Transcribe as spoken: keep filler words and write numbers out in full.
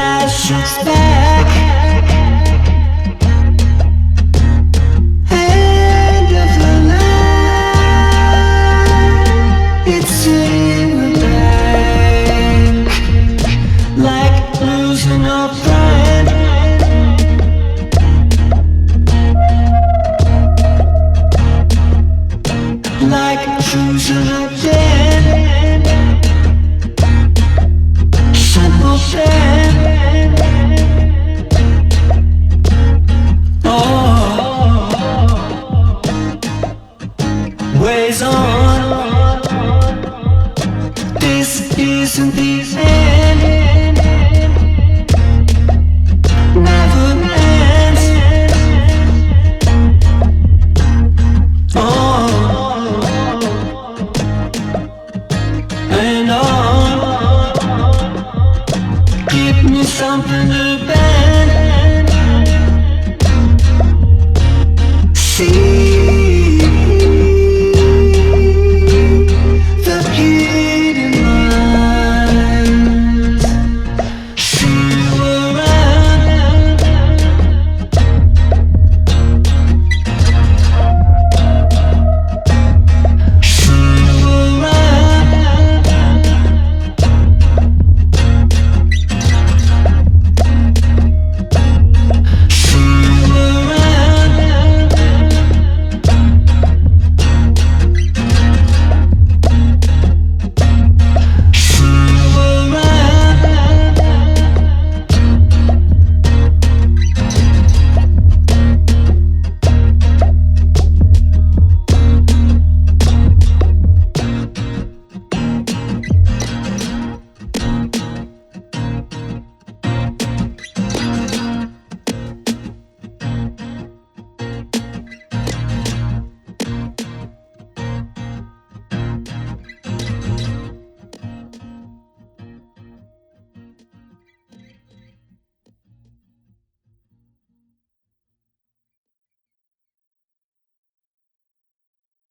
past looks back. End of the line. It's saying we're back, like losing our pride, like choosing again. Simple plan. Oh, ways on. This isn't the end. Never ends. Oh, and on. Give me something to bend. See